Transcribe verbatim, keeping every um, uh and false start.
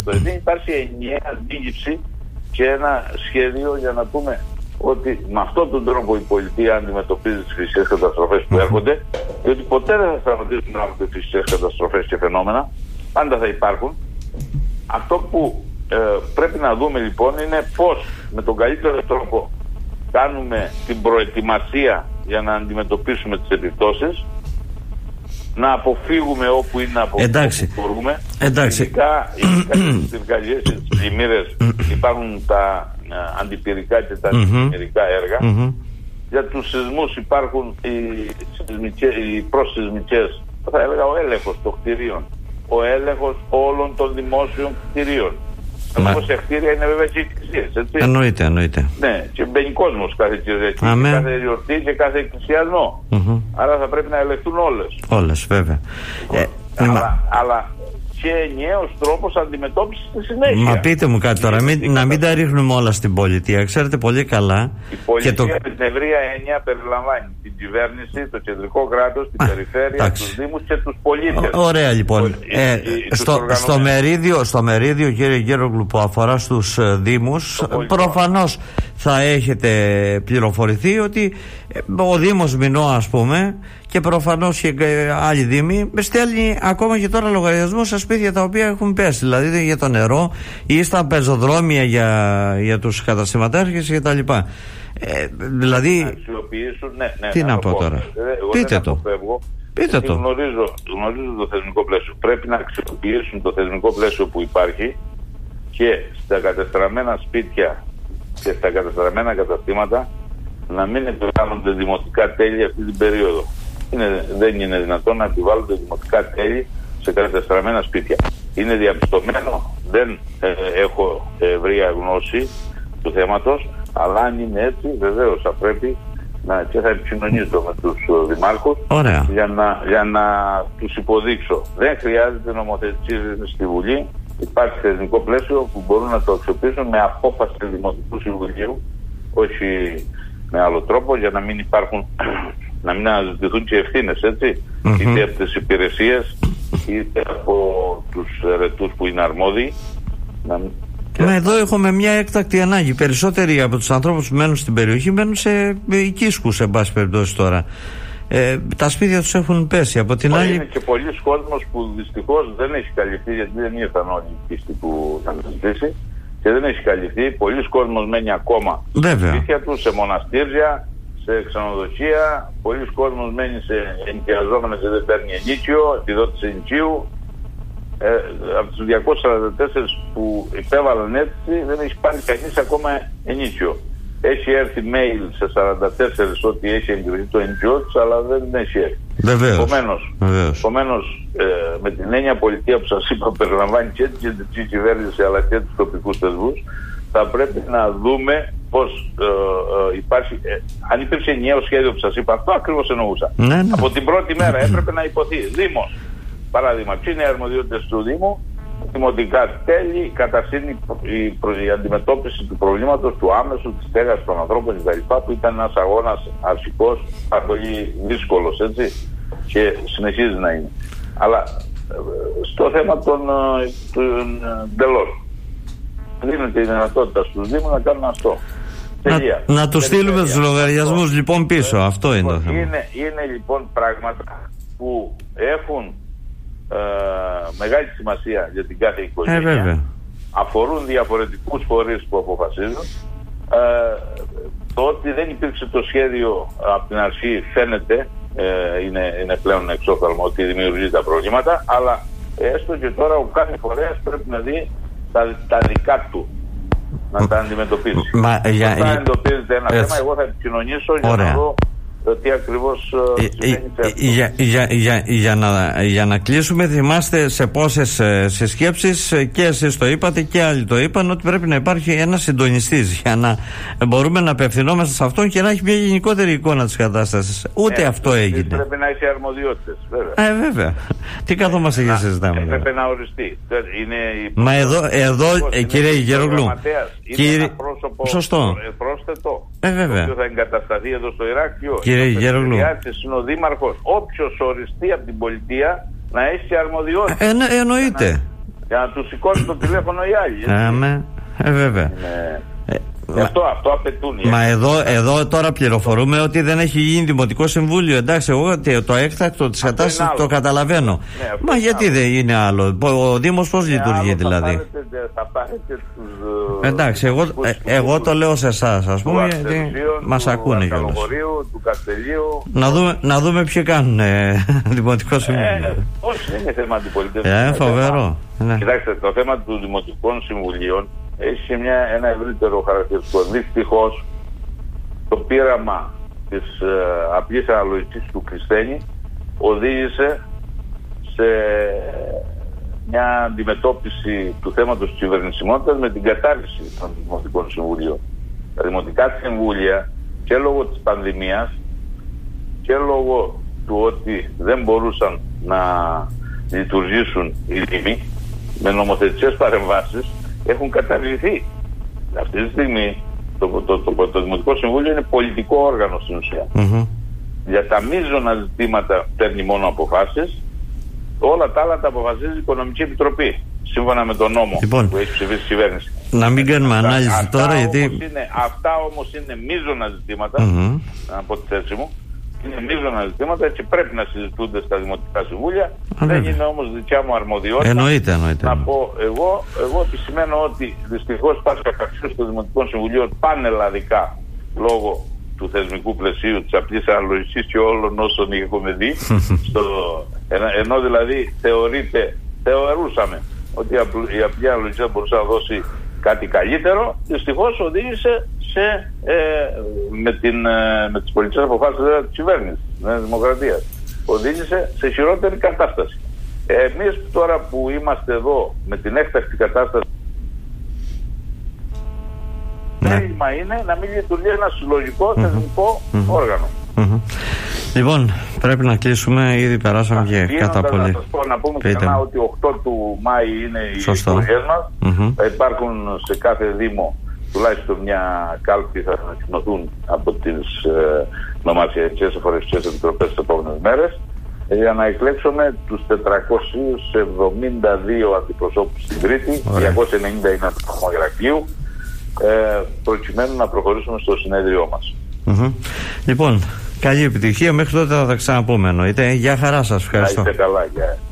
Δεν υπάρχει ενιαία αντίληψη και ένα σχέδιο για να πούμε ότι με αυτόν τον τρόπο η πολιτεία αντιμετωπίζει τις φυσικές καταστροφές που έρχονται, διότι ποτέ δεν θα σταματήσουν να έρχονται φυσικές καταστροφές και φαινόμενα, πάντα θα υπάρχουν. Αυτό που ε, πρέπει να δούμε λοιπόν είναι πώς με τον καλύτερο τρόπο κάνουμε την προετοιμασία για να αντιμετωπίσουμε τις επιπτώσεις, να αποφύγουμε όπου είναι να αποφύγουμε. Εντάξει. Ειδικά στις πυρκαγιές, στις πλημμύρες υπάρχουν τα uh, αντιπυρικά και τα mm-hmm. αντιπυρικά έργα. Mm-hmm. Για τους σεισμούς υπάρχουν οι, οι προσσεισμικές, θα έλεγα ο έλεγχος των κτηρίων, ο έλεγχος όλων των δημόσιων κτηρίων. Μα... σε κτίρια είναι βέβαια και εκκλησίες, έτσι. Εννοείται, εννοείται. Ναι, και μπαίνει κόσμος κάθε Κυριακή, κάθε γιορτή και κάθε εκκλησιασμό. Mm-hmm. Άρα θα πρέπει να ελεγχθούν όλες. Όλες, βέβαια. Ε, αλλά, μα... αλλά και ενιαίος τρόπος αντιμετώπισης στη συνέχεια. Μα πείτε μου κάτι τώρα, μην, να μην τα ρίχνουμε όλα στην πολιτεία. Ξέρετε πολύ καλά. Η πολιτεία το... με την ευρεία έννοια περιλαμβάνει την κυβέρνηση, το κεντρικό κράτος, την Α, περιφέρεια, τάξη. τους δήμους και τους πολίτες. Ωραία λοιπόν. Οι, ε, οι, στο, στο, μερίδιο, στο μερίδιο, κύριε Γέρογλου, που αφορά στους ε, δήμους, προφανώς θα έχετε πληροφορηθεί ότι ο Δήμος Μηνό, ας πούμε, και προφανώς και άλλοι δήμοι, στέλνει ακόμα και τώρα λογαριασμούς στα σπίτια τα οποία έχουν πέσει, δηλαδή για το νερό ή στα πεζοδρόμια για, για τους καταστηματάρχες και τα λοιπά. Ε, δηλαδή, να αξιοποιήσουν, ναι, ναι, τι να, να πω, πω τώρα. Εγώ Πείτε το. Αποφεύγω, Πείτε το. Γνωρίζω, γνωρίζω το θεσμικό πλαίσιο. Πρέπει να αξιοποιήσουν το θεσμικό πλαίσιο που υπάρχει και στα κατεστραμμένα σπίτια και στα κατεστραμμένα καταστήματα να μην επιβάλλονται δημοτικά τέλη αυτή την περίοδο. Είναι, δεν είναι δυνατόν να επιβάλλονται δημοτικά τέλη σε κατεστραμμένα σπίτια. Είναι διαπιστωμένο, δεν ε, έχω ευρεία γνώση του θέματος, αλλά αν είναι έτσι βεβαίως θα πρέπει να, και θα επικοινωνήσω με τους δημάρχους για να, για να τους υποδείξω. Δεν χρειάζεται νομοθετική ρύθμιση στη Βουλή. Υπάρχει θεσμικό πλαίσιο που μπορούν να το αξιοποιήσουν με απόφαση του Δημοτικού Συμβουλίου, όχι με άλλο τρόπο, για να μην υπάρχουν, να μην αναζητηθούν και ευθύνες, έτσι, mm-hmm. είτε από τις υπηρεσίες είτε από τους ερετούς που είναι αρμόδιοι. Να... Μα εδώ έχουμε μια έκτακτη ανάγκη. Περισσότεροι από τους ανθρώπους που μένουν στην περιοχή μένουν σε οικίσκους, σε πάση περιπτώσει τώρα. Ε, τα σπίτια τους έχουν πέσει. Από την άλλη... Είναι και πολλοί κόσμος που δυστυχώς δεν έχει καλυφθεί, γιατί δεν ήρθαν όλοι οι πίστοι που είχαν ζητήσει και δεν έχει καλυφθεί. Πολλοί κόσμος μένει ακόμα στα σπίτια του, σε μοναστήρια, σε ξενοδοχεία. Πολλοί κόσμος μένει σε ενοικιαζόμενες και δεν παίρνει ενίκιο, επιδότηση ενοικίου. Ε, από τους διακόσιους σαράντα τέσσερα που υπέβαλαν αίτηση δεν έχει πάρει κανείς ακόμα ενίκιο. Έχει έρθει mail σε σαράντα τέσσερα ότι έχει εγκριθεί το ενοικιό τους, αλλά δεν έχει έρθει. Επομένως, επομένως ε, με την έννοια πολιτεία που σας είπα περιλαμβάνει και την κεντρική κυβέρνηση αλλά και τους τοπικούς θεσμούς, θα πρέπει να δούμε πως ε, ε, υπάρχει, ε, αν υπήρξε ενιαίο σχέδιο που σας είπα, αυτό ακριβώς εννοούσα. Ναι, ναι. Από την πρώτη μέρα έπρεπε να υποθεί. Δήμος, παράδειγμα, ποιοι είναι οι αρμοδιότητες του Δήμου? Δημοτικά τέλη, καταρχήν η, η, η αντιμετώπιση του προβλήματος του άμεσου, της στέγασης των ανθρώπων κτλ. Που ήταν ένας αγώνας αρχικός, πάρα πολύ δύσκολος, έτσι, και συνεχίζει να είναι. Αλλά στο θέμα των, των τελών, δίνεται η δυνατότητα στους Δήμους να κάνουν αυτό. Να, να τους στείλουμε τους λογαριασμούς λοιπόν πίσω, ε, αυτό είναι το θέμα. Είναι, είναι λοιπόν πράγματα που έχουν Ε, μεγάλη σημασία για την κάθε οικογένεια, ε, αφορούν διαφορετικούς φορείς που αποφασίζουν. Ε, το ότι δεν υπήρξε το σχέδιο από την αρχή φαίνεται, ε, είναι, είναι πλέον εξόφθαλμο ότι δημιουργεί τα προβλήματα, αλλά έστω και τώρα ο κάθε φορέας πρέπει να δει τα, τα δικά του, να τα αντιμετωπίσει. Μα, για, Όταν εντοπίζεται ένα ε, θέμα, εγώ θα επικοινωνήσω για να δω τι ακριβώς για, για, για, για, να, για να κλείσουμε, θυμάστε σε πόσες συσκέψεις και εσείς το είπατε και άλλοι το είπαν ότι πρέπει να υπάρχει ένας συντονιστής για να μπορούμε να απευθυνόμαστε σε αυτόν και να έχει μια γενικότερη εικόνα της κατάστασης. Ούτε ε, αυτό έγινε. Πρέπει να έχει αρμοδιότητες, βέβαια. Ε, βέβαια. Τι καθόμαστε και συζητάμε. Πρέπει να οριστεί. Είναι η... Μα εδώ, εδώ ε, κύριε Γερογλού, είναι ένα πρόσωπο σωστό. πρόσθετο, ε, βέβαια. το οποίο θα εγκατασταθεί εδώ στο Ηράκλειο. Κύριε Γερογλού, είναι ο δήμαρχος, όποιος οριστεί από την πολιτεία να έχει αρμοδιότητα. Ε, εννοείται. για να τους σηκώνει το τηλέφωνο οι άλλοι. Ε, με, ε, βέβαια. Είναι... Ε, Μα, αυτό, αυτό απαιτούν. Μα εδώ, εδώ τώρα πληροφορούμε ότι δεν έχει γίνει δημοτικό συμβούλιο. Εντάξει, εγώ το έκτακτο της κατάστασης το καταλαβαίνω. Ναι, μα γιατί άλλο. Δεν είναι άλλο? Ο Δήμος πώς ναι, λειτουργεί δηλαδή? Θα πάρετε, θα πάρετε τους, εντάξει, εγώ, ε, εγώ το λέω σε εσάς, ας πούμε, γιατί μας ακούνε κιόλας. Του Καστελίου. Να δούμε, να δούμε ποιοι κάνουν ε, δημοτικό συμβούλιο. Ε, πώς είναι θέμα αντιπολίτευσης. Ε, φοβερό. Ναι. Κοιτάξτε, το θέμα του δημοτικών συμβουλίων έχει μια, ένα ευρύτερο χαρακτηριστικό. Δυστυχώς το πείραμα της ε, απλής αναλογικής του Κλεισθένη οδήγησε σε μια αντιμετώπιση του θέματος της κυβερνησιμότητας με την κατάργηση των δημοτικών συμβουλίων. Τα δημοτικά συμβούλια, και λόγω της πανδημίας και λόγω του ότι δεν μπορούσαν να λειτουργήσουν οι δήμοι, με νομοθετικές παρεμβάσεις έχουν καταργηθεί. Αυτή τη στιγμή το, το, το, το, το Δημοτικό Συμβούλιο είναι πολιτικό όργανο στην ουσία. Mm-hmm. Για τα μείζωνα ζητήματα παίρνει μόνο αποφάσεις, όλα τα άλλα τα αποφασίζει η Οικονομική Επιτροπή σύμφωνα με τον νόμο λοιπόν, που έχει ψηφίσει η κυβέρνηση. Να μην κάνουμε ανάλυση αυτά, τώρα όμως γιατί... είναι, αυτά όμως είναι μείζωνα ζητήματα, mm-hmm. να πω τη θέση μου, είναι μείζωνα ζητήματα και πρέπει να συζητούνται στα δημοτικά συμβούλια. Α, δεν είναι όμως δικιά μου αρμοδιότητα. Εννοείται, εννοείται. Να πω εγώ, εγώ επισημαίνω ότι δυστυχώς υπάρχει καταξίωση των δημοτικών συμβουλίων πανελλαδικά λόγω του θεσμικού πλαισίου, της απλής αναλογικής και όλων όσων έχουμε δει. στο, ενώ δηλαδή θεωρείται, θεωρούσαμε ότι η απλή αναλογική θα μπορούσε να δώσει κάτι καλύτερο, δυστυχώς οδήγησε σε, ε, με, την, ε, με τις πολιτικές αποφάσεις της κυβέρνησης, της Δημοκρατίας, οδήγησε σε χειρότερη κατάσταση. Ε, εμείς τώρα που είμαστε εδώ με την έκτακτη κατάσταση, το ναι. έλλειμμα είναι να μην λειτουργεί ένα συλλογικό mm-hmm. θεσμικό mm-hmm. όργανο. Mm-hmm. Λοιπόν, πρέπει να κλείσουμε, ήδη περάσαμε και κατά πολύ. Να σας πω, να πούμε ξανά ότι οκτώ του Μάη είναι οι εκλογές μας. Mm-hmm. Θα υπάρχουν σε κάθε δήμο τουλάχιστον μια κάλπη, θα ανακοινωθούν από τις ε, νομαρχιακές εφορευτικές επιτροπές τις επόμενες μέρες, ε, για να εκλέξουμε τους τετρακόσιους εβδομήντα δύο αντιπροσώπους στην Κρήτη, διακόσια ενενήντα είναι από το Ηρακλείου, ε, προκειμένου να προχωρήσουμε στο συνέδριό μας. Mm-hmm. Λοιπόν, καλή επιτυχία, μέχρι τότε θα τα ξαναπούμε εννοείται. Γεια χαρά σας, ευχαριστώ. Να είστε καλά, γεια.